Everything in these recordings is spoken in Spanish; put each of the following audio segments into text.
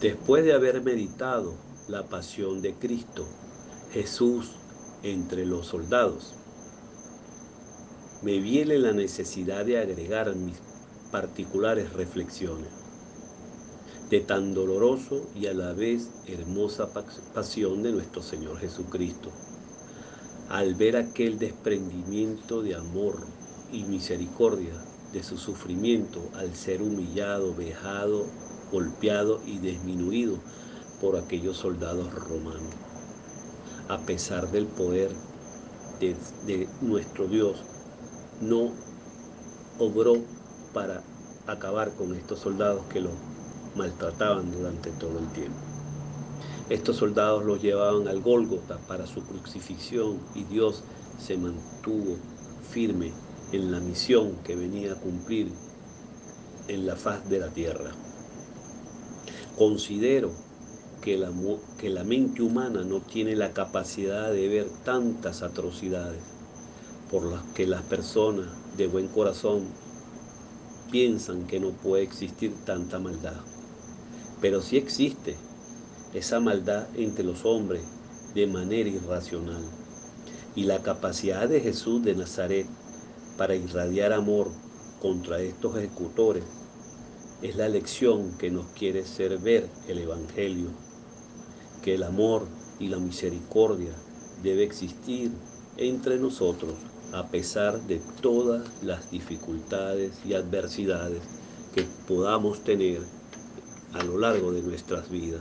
Después de haber meditado la pasión de Cristo, Jesús entre los soldados, me viene la necesidad de agregar mis particulares reflexiones de tan doloroso y a la vez hermosa pasión de nuestro Señor Jesucristo. Al ver aquel desprendimiento de amor y misericordia de su sufrimiento al ser humillado, vejado, golpeado y disminuido por aquellos soldados romanos. A pesar del poder de nuestro Dios, no obró para acabar con estos soldados que lo maltrataban durante todo el tiempo. Estos soldados los llevaban al Gólgota para su crucifixión y Dios se mantuvo firme en la misión que venía a cumplir en la faz de la tierra. Considero que la mente humana no tiene la capacidad de ver tantas atrocidades por las que las personas de buen corazón piensan que no puede existir tanta maldad. Pero sí existe esa maldad entre los hombres de manera irracional. Y la capacidad de Jesús de Nazaret para irradiar amor contra estos ejecutores es la lección que nos quiere hacer ver el Evangelio, que el amor y la misericordia debe existir entre nosotros a pesar de todas las dificultades y adversidades que podamos tener a lo largo de nuestras vidas.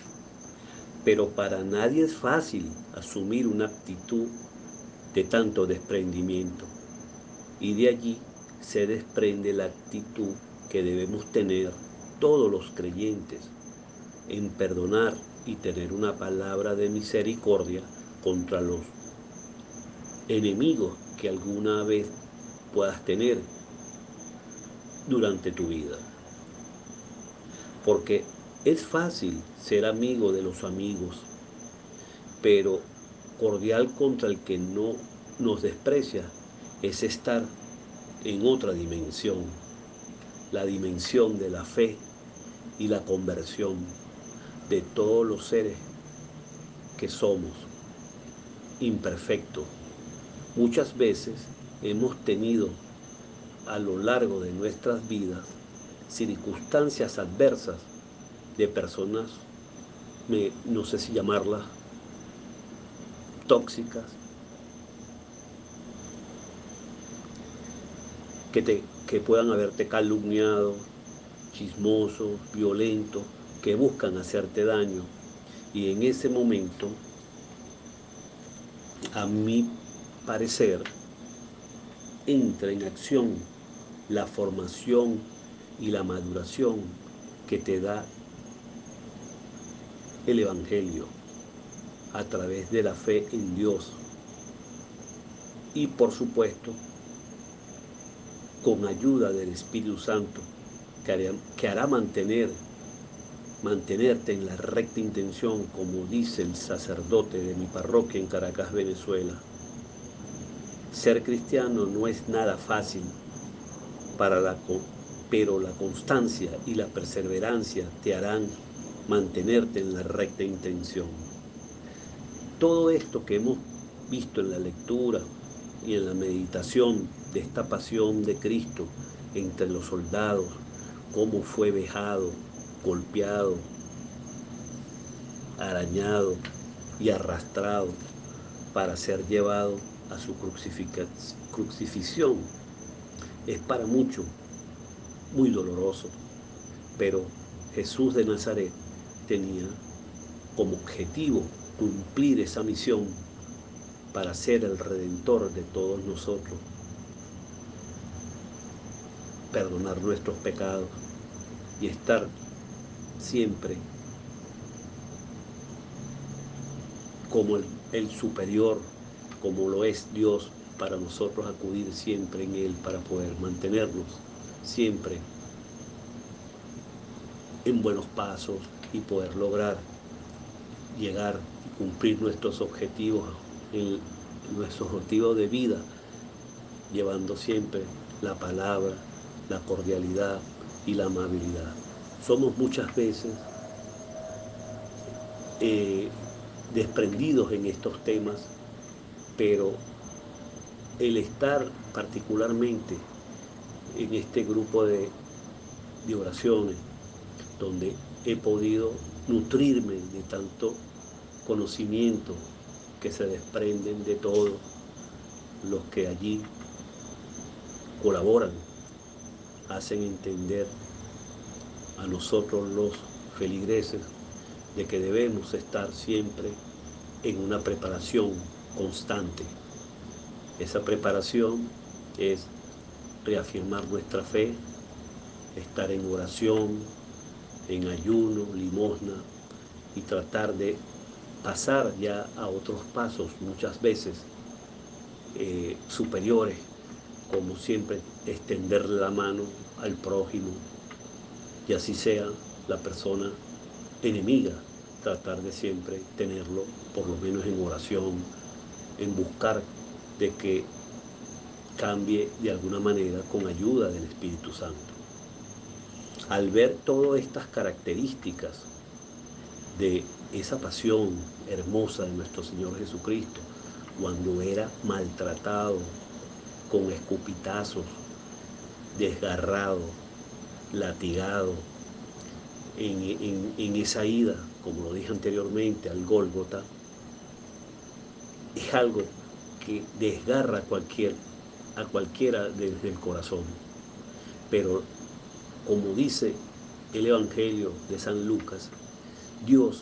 Pero para nadie es fácil asumir una actitud de tanto desprendimiento, y de allí se desprende la actitud que debemos tener todos los creyentes en perdonar y tener una palabra de misericordia contra los enemigos que alguna vez puedas tener durante tu vida. Porque es fácil ser amigo de los amigos, pero cordial contra el que no nos desprecia es estar en otra dimensión, la dimensión de la fe y la conversión de todos los seres que somos imperfectos. Muchas veces hemos tenido a lo largo de nuestras vidas circunstancias adversas de personas, no sé si llamarlas tóxicas, que puedan haberte calumniado, chismosos, violentos, que buscan hacerte daño. Y en ese momento, a mi parecer, entra en acción la formación y la maduración que te da el Evangelio a través de la fe en Dios y, por supuesto, con ayuda del Espíritu Santo que hará mantenerte en la recta intención, como dice el sacerdote de mi parroquia en Caracas, Venezuela. Ser cristiano no es nada fácil, pero la constancia y la perseverancia te harán mantenerte en la recta intención. Todo esto que hemos visto en la lectura y en la meditación de esta pasión de Cristo entre los soldados, cómo fue vejado, golpeado, arañado y arrastrado para ser llevado a su crucifixión, es para muchos muy doloroso, pero Jesús de Nazaret tenía como objetivo cumplir esa misión para ser el redentor de todos nosotros, perdonar nuestros pecados y estar siempre como el superior, como lo es Dios, para nosotros acudir siempre en Él para poder mantenernos siempre en buenos pasos y poder lograr llegar y cumplir nuestros objetivos de vida, llevando siempre la palabra, la cordialidad y la amabilidad. Somos muchas veces eh, desprendidos en estos temas, pero el estar particularmente en este grupo de oraciones, donde he podido nutrirme de tanto conocimiento que se desprenden de todos los que allí colaboran, hacen entender a nosotros los feligreses de que debemos estar siempre en una preparación constante. Esa preparación es reafirmar nuestra fe, estar en oración, en ayuno, limosna, y tratar de pasar ya a otros pasos, muchas veces superiores, como siempre extender la mano al prójimo, y así sea la persona enemiga, tratar de siempre tenerlo, por lo menos en oración, en buscar de que cambie de alguna manera con ayuda del Espíritu Santo. Al ver todas estas características de esa pasión hermosa de nuestro Señor Jesucristo, cuando era maltratado con escupitazos, desgarrado, latigado, en esa ida, como lo dije anteriormente, al Gólgota, es algo que desgarra a cualquiera desde el corazón. Pero como dice el Evangelio de San Lucas, Dios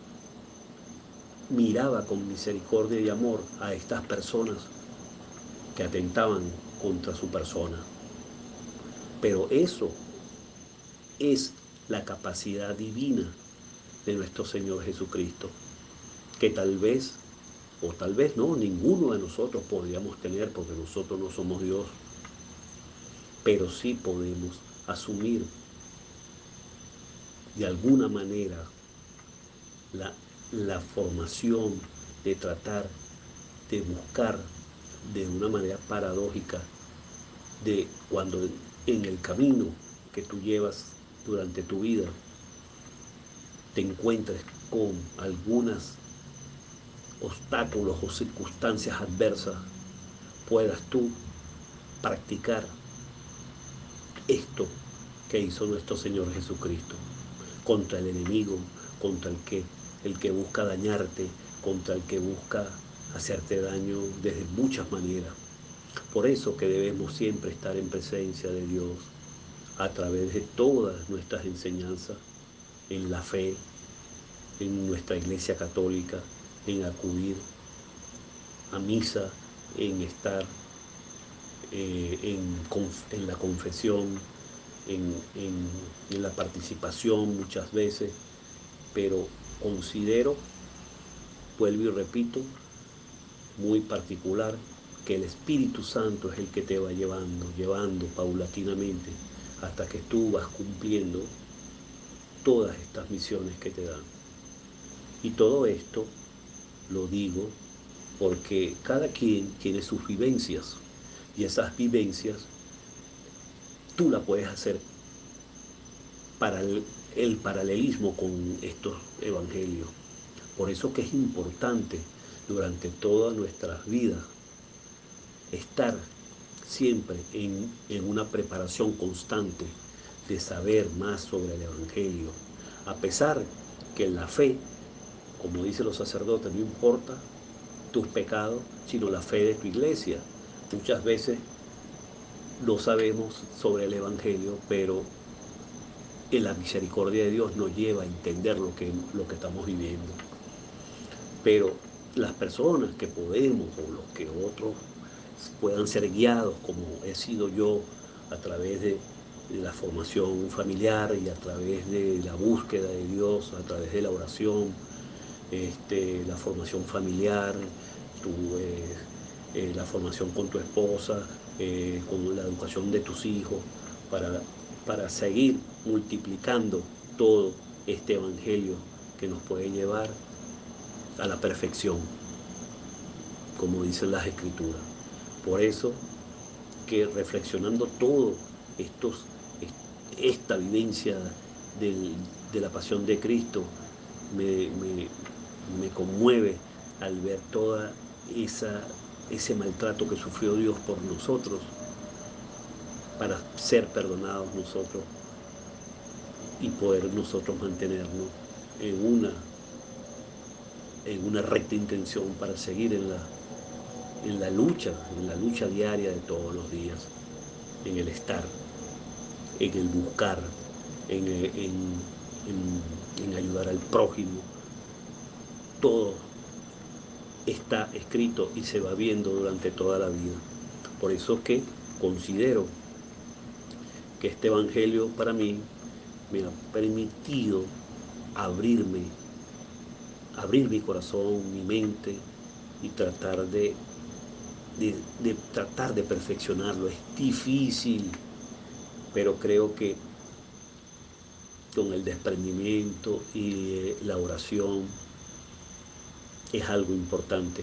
miraba con misericordia y amor a estas personas que atentaban contra su persona. Pero eso es la capacidad divina de nuestro Señor Jesucristo, que tal vez, o tal vez no, ninguno de nosotros podríamos tener, porque nosotros no somos Dios, pero sí podemos asumir de alguna manera la, la formación de tratar de buscar de una manera paradójica de cuando en el camino que tú llevas durante tu vida te encuentres con algunos obstáculos o circunstancias adversas, puedas tú practicar esto que hizo nuestro Señor Jesucristo contra el enemigo, contra el que busca dañarte, contra el que busca hacerte daño desde muchas maneras. Por eso que debemos siempre estar en presencia de Dios a través de todas nuestras enseñanzas, en la fe, en nuestra Iglesia Católica, en acudir a misa, en estar en la confesión, en la participación muchas veces, pero considero, vuelvo y repito, muy particular, que el Espíritu Santo es el que te va llevando paulatinamente hasta que tú vas cumpliendo todas estas misiones que te dan. Y todo esto lo digo porque cada quien tiene sus vivencias y esas vivencias tú la puedes hacer para el paralelismo con estos evangelios. Por eso que es importante durante toda nuestra vida estar siempre en una preparación constante de saber más sobre el Evangelio, a pesar que la fe, como dicen los sacerdotes, no importa tus pecados, sino la fe de tu iglesia. Muchas veces no sabemos sobre el Evangelio, pero en la misericordia de Dios nos lleva a entender lo que estamos viviendo. Pero las personas que podemos o los que otros puedan ser guiados, como he sido yo, a través de la formación familiar y a través de la búsqueda de Dios, a través de la oración, la formación familiar, la formación con tu esposa, con la educación de tus hijos, para, para seguir multiplicando todo este evangelio que nos puede llevar a la perfección, como dicen las escrituras. Por eso que reflexionando todo esta vivencia de la pasión de Cristo, me, me, me conmueve al ver toda ese maltrato que sufrió Dios por nosotros, para ser perdonados nosotros y poder nosotros mantenernos en una recta intención para seguir en la lucha diaria de todos los días, en el estar, en el buscar, en, en, en ayudar al prójimo. Todo está escrito y se va viendo durante toda la vida. Por eso que considero que este Evangelio para mí me ha permitido abrirme, abrir mi corazón, mi mente y tratar de tratar de perfeccionarlo. Es difícil, pero creo que con el desprendimiento y la oración es algo importante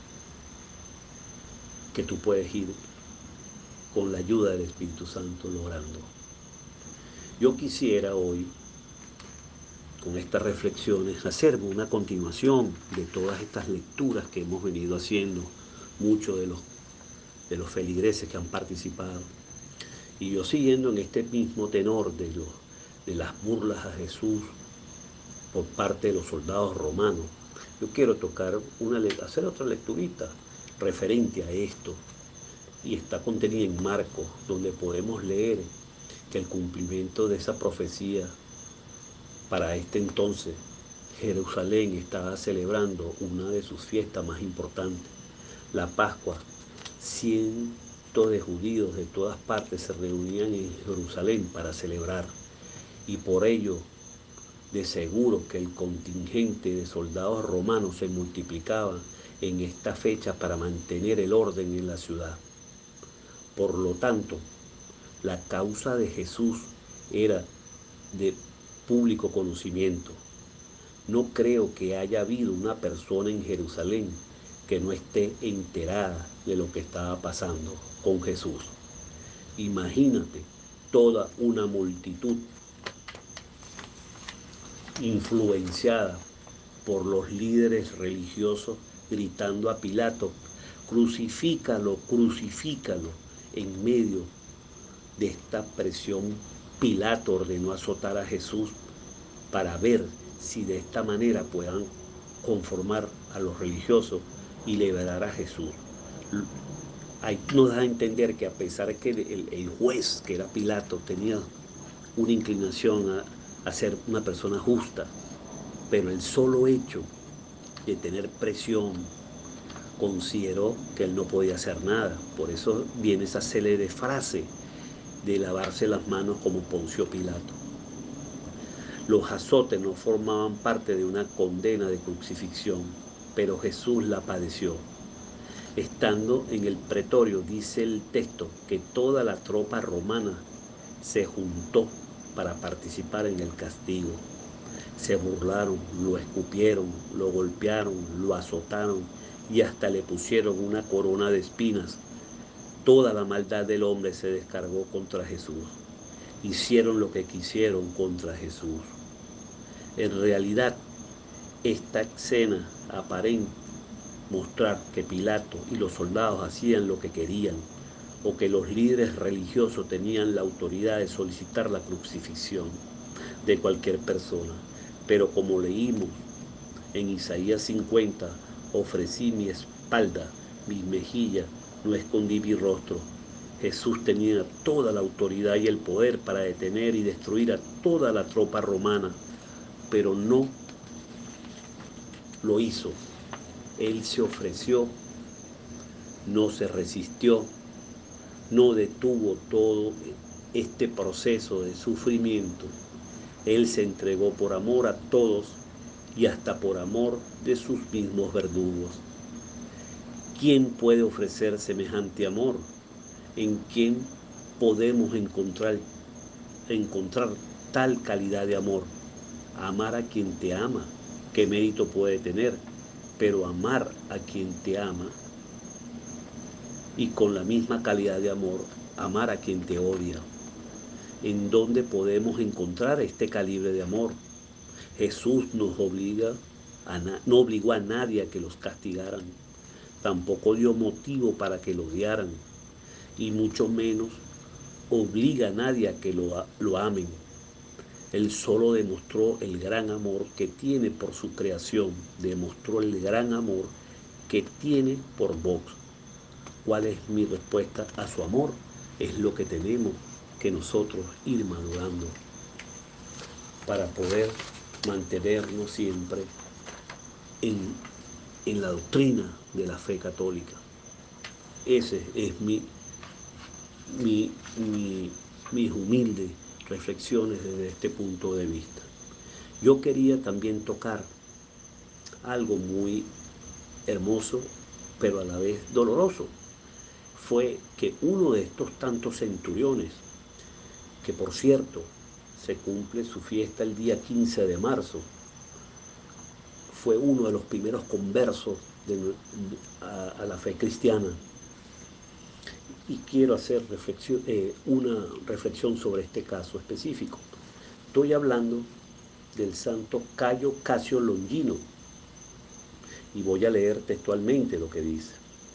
que tú puedes ir con la ayuda del Espíritu Santo logrando. Yo quisiera hoy, con estas reflexiones, hacerme una continuación de todas estas lecturas que hemos venido haciendo, muchos de los feligreses que han participado. Y yo siguiendo en este mismo tenor de las burlas a Jesús por parte de los soldados romanos, yo quiero hacer otra lecturita referente a esto, y está contenida en Marcos, donde podemos leer que el cumplimiento de esa profecía para este entonces, Jerusalén estaba celebrando una de sus fiestas más importantes, la Pascua. Cientos de judíos de todas partes se reunían en Jerusalén para celebrar, y por ello de seguro que el contingente de soldados romanos se multiplicaba en esta fecha para mantener el orden en la ciudad. Por lo tanto, la causa de Jesús era de público conocimiento. No creo que haya habido una persona en Jerusalén que no esté enterada de lo que estaba pasando con Jesús. Imagínate toda una multitud influenciada por los líderes religiosos gritando a Pilato: crucifícalo, crucifícalo. En medio de esta presión, Pilato ordenó azotar a Jesús para ver si de esta manera puedan conformar a los religiosos y liberar a Jesús. Ahí nos da a entender que a pesar de que el juez, que era Pilato, tenía una inclinación a ser una persona justa, pero el solo hecho de tener presión consideró que él no podía hacer nada. Por eso viene esa célebre frase de lavarse las manos como Poncio Pilato. Los azotes no formaban parte de una condena de crucifixión, pero Jesús la padeció. Estando en el pretorio, dice el texto, que toda la tropa romana se juntó para participar en el castigo. Se burlaron, lo escupieron, lo golpearon, lo azotaron y hasta le pusieron una corona de espinas. Toda la maldad del hombre se descargó contra Jesús. Hicieron lo que quisieron contra Jesús. En realidad, esta escena aparenta mostrar que Pilato y los soldados hacían lo que querían, o que los líderes religiosos tenían la autoridad de solicitar la crucifixión de cualquier persona. Pero como leímos en Isaías 50, ofrecí mi espalda, mis mejillas, no escondí mi rostro. Jesús tenía toda la autoridad y el poder para detener y destruir a toda la tropa romana, pero no lo hizo. Él se ofreció, no se resistió, no detuvo todo este proceso de sufrimiento. Él se entregó por amor a todos y hasta por amor de sus mismos verdugos. ¿Quién puede ofrecer semejante amor? ¿En quién podemos encontrar tal calidad de amor? Amar a quien te ama, ¿qué mérito puede tener? Pero amar a quien te ama, y con la misma calidad de amor, amar a quien te odia. ¿En dónde podemos encontrar este calibre de amor? Jesús no obligó a nadie a que los castigaran, tampoco dio motivo para que lo odiaran, y mucho menos obliga a nadie a que lo amen. Él solo demostró el gran amor que tiene por su creación, demostró el gran amor que tiene por vos. ¿Cuál es mi respuesta a su amor? Es lo que tenemos que nosotros ir madurando para poder mantenernos siempre en, en la doctrina de la fe católica. Ese es mi, mi, mis humildes reflexiones desde este punto de vista. Yo quería también tocar algo muy hermoso, pero a la vez doloroso. Fue que uno de estos tantos centuriones, que por cierto se cumple su fiesta el día 15 de marzo, fue uno de los primeros conversos a la fe cristiana. Y quiero hacer una reflexión sobre este caso específico. Estoy hablando del santo Cayo Casio Longino y voy a leer textualmente lo que dice.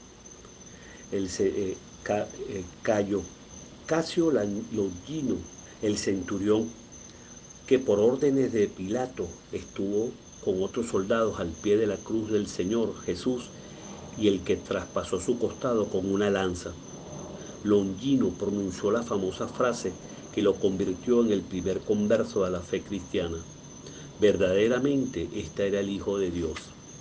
Cayo Casio Longino, el centurión que por órdenes de Pilato estuvo con otros soldados al pie de la cruz del Señor Jesús y el que traspasó su costado con una lanza. Longino pronunció la famosa frase que lo convirtió en el primer converso a la fe cristiana. Verdaderamente, este era el Hijo de Dios.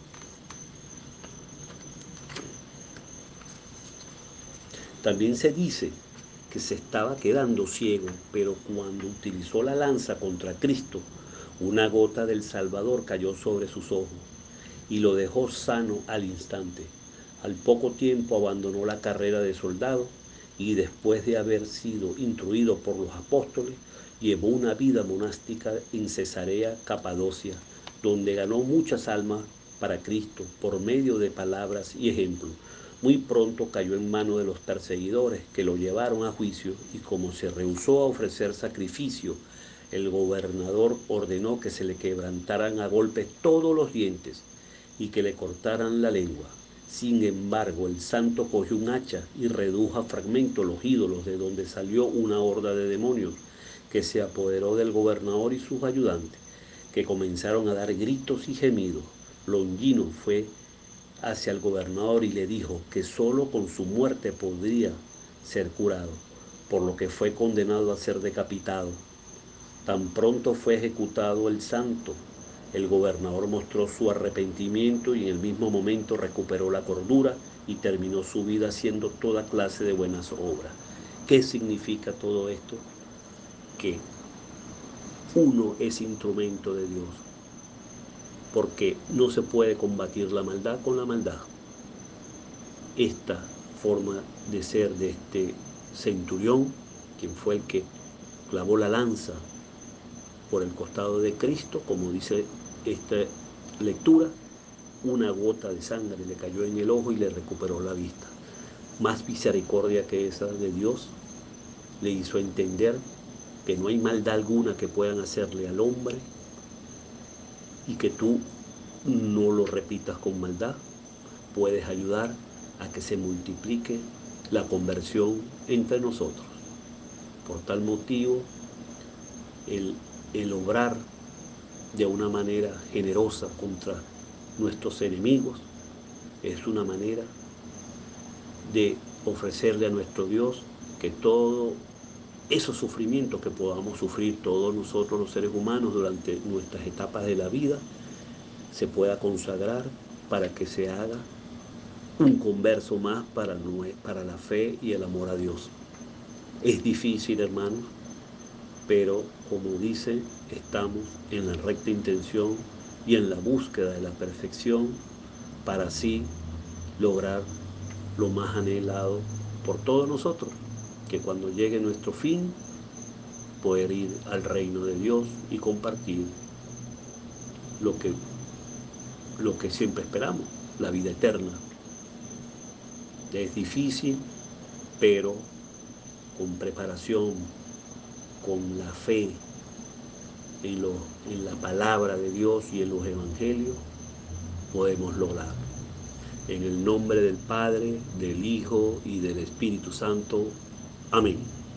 También se dice que se estaba quedando ciego, pero cuando utilizó la lanza contra Cristo, una gota del Salvador cayó sobre sus ojos y lo dejó sano al instante. Al poco tiempo abandonó la carrera de soldado y después de haber sido instruido por los apóstoles, llevó una vida monástica en Cesarea Capadocia, donde ganó muchas almas para Cristo por medio de palabras y ejemplos. Muy pronto cayó en manos de los perseguidores que lo llevaron a juicio y como se rehusó a ofrecer sacrificio, el gobernador ordenó que se le quebrantaran a golpes todos los dientes y que le cortaran la lengua. Sin embargo, el santo cogió un hacha y redujo a fragmentos los ídolos de donde salió una horda de demonios que se apoderó del gobernador y sus ayudantes, que comenzaron a dar gritos y gemidos. Longino fue hacia el gobernador y le dijo que solo con su muerte podría ser curado, por lo que fue condenado a ser decapitado. Tan pronto fue ejecutado el santo, el gobernador mostró su arrepentimiento y en el mismo momento recuperó la cordura y terminó su vida haciendo toda clase de buenas obras. ¿Qué significa todo esto? Que uno es instrumento de Dios, porque no se puede combatir la maldad con la maldad. Esta forma de ser de este centurión, quien fue el que clavó la lanza por el costado de Cristo, como dice esta lectura, una gota de sangre le cayó en el ojo y le recuperó la vista. Más misericordia que esa de Dios le hizo entender que no hay maldad alguna que puedan hacerle al hombre y que tú no lo repitas con maldad. Puedes ayudar a que se multiplique la conversión entre nosotros. Por tal motivo, el, el obrar de una manera generosa contra nuestros enemigos es una manera de ofrecerle a nuestro Dios que todo esos sufrimientos que podamos sufrir todos nosotros los seres humanos durante nuestras etapas de la vida se pueda consagrar para que se haga un converso más para la fe y el amor a Dios. Es difícil, hermanos, pero como dice, estamos en la recta intención y en la búsqueda de la perfección para así lograr lo más anhelado por todos nosotros, que cuando llegue nuestro fin, poder ir al reino de Dios y compartir lo que, lo que siempre esperamos, la vida eterna. Es difícil, pero con preparación, con la fe en la palabra de Dios y en los evangelios, podemos lograrlo. En el nombre del Padre, del Hijo y del Espíritu Santo. Amén.